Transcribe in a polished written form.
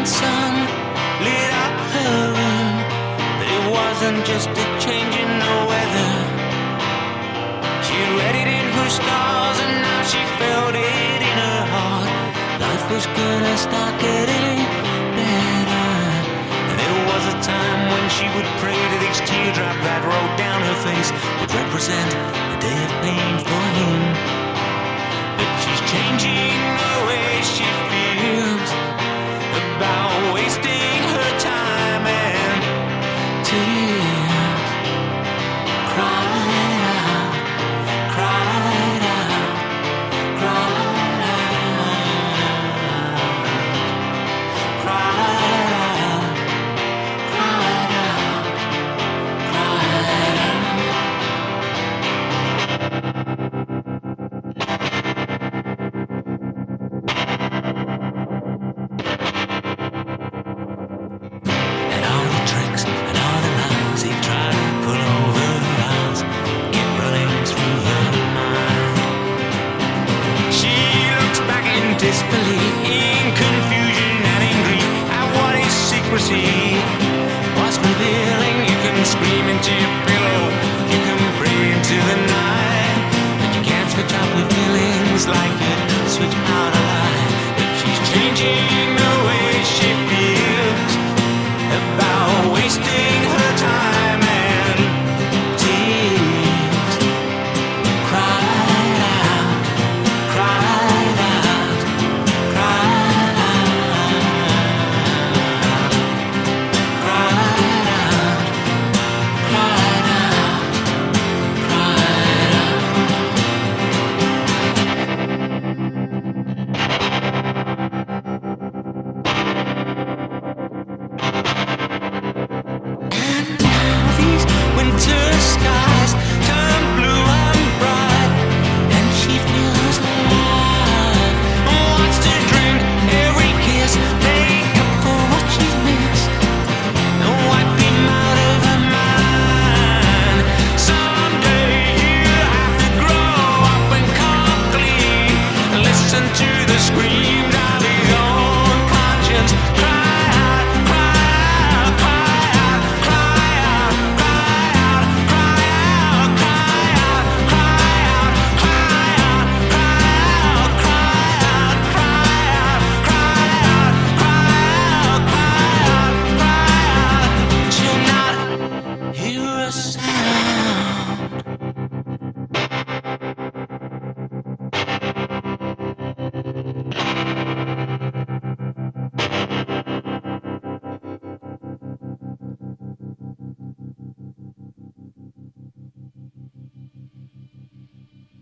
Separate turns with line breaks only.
sun lit up her room, but it wasn't just a change in the weather. She read it in her stars and now she felt it in her heart. Life was gonna start getting better. And there was a time when she would pray that each teardrop that rolled down her face would represent a day of pain for him. But she's changing the way she feels about wasting her time and tears. Cried out, cried out, cried out, cried out, cried out, cried out. And all the tricks and all the lies he tried to pull over her eyes kept running through her mind. She looks back in disbelief, in confusion and in grief at what his secrecy was revealing. You can scream into your pillow, you can pray into the night, but you can't switch off your feelings like